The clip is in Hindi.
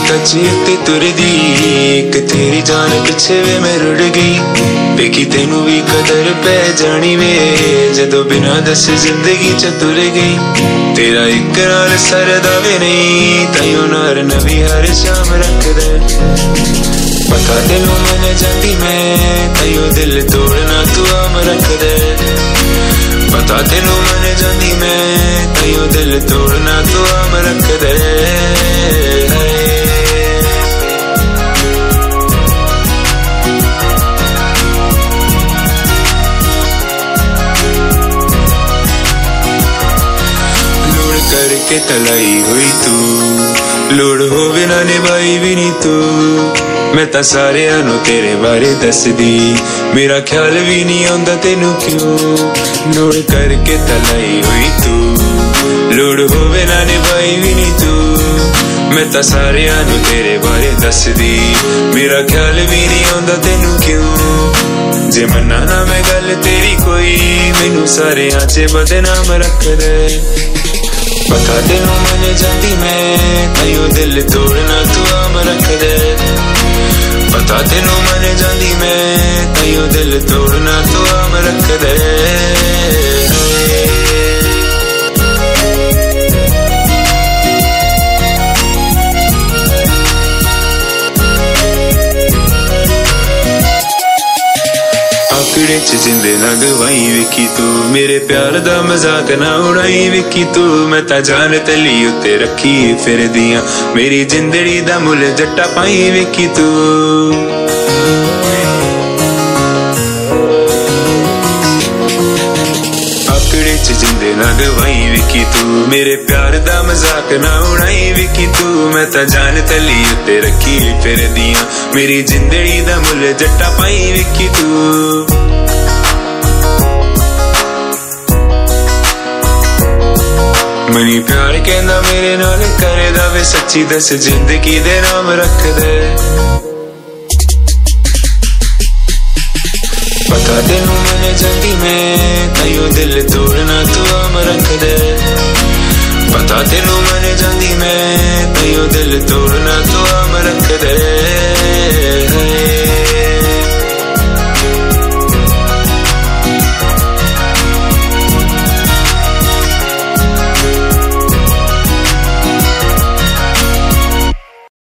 कच्ची उत्ते तुरदी एक तेरी जान पिछे वे मैं रुड़ गई बेकी तेनू भी कदर पै जानी वे जदों बिना दस जिंदगी च तुर गई तेरा एक नाल सरदा वे नहीं ताइयों नार नवी हर शाम रख दे पता तेनू मन जाती मैं ताइयों दिल तोड़ना तू आम रख दे पता तेनू मन जाती मैं ताइयों दिल तोड़ना तू आम रख दे करके तलाई हुई तू लोड़ होवे ना निभाई भी नहीं तू मैं तां सारियां नूं तेरे बारे दस दी मेरा ख्याल भी नहीं आंदा तेनू क्यों लोड़ करके तलाई हुई तू लोड़ होवे ना निभाई भी नहीं तू मैं तां सारियां नूं तेरे बारे दस दी मेरा ख्याल भी नहीं आंदा तेनू क्यों जे मन्ना ना मैं गल तेरी कोई मैनू सारियां च बदनाम रख दे पता तेनू मन जाती मैं ताइयों दिल तोड़ना तू आम रख दे पता तेनू मन जाती मैं ताइयों दिल तोड़ना तू आम रख दे आकड़े च जिंदे ना गवाई विकी तू मेरे प्यार दा मजाक ना उड़ाई विकी तू मैं तां जान तली उत्ते रखी फिर दियां मेरी जिंदड़ी दा मुल जट्टा पाई विकी तू आकड़े च जिंदे ना गवाई विकी तू मेरे प्यार दा मजाक ना उड़ाई विकी तू मैं तां जान तली उत्ते रखी फिर दियां मेरी जिंदड़ी दा मुल जट्टा पाई विकी तू मनी प्यार कहना मेरे नाल करेदा वे सच्ची दस जिंदगी दे नाम रख दे पता तेनू मन जाती मैं ताइयों दिल तोड़ना तू आम रख दे पता तेनू मन जाती मैं ताइयों दिल तोड़ना तू आम रख दे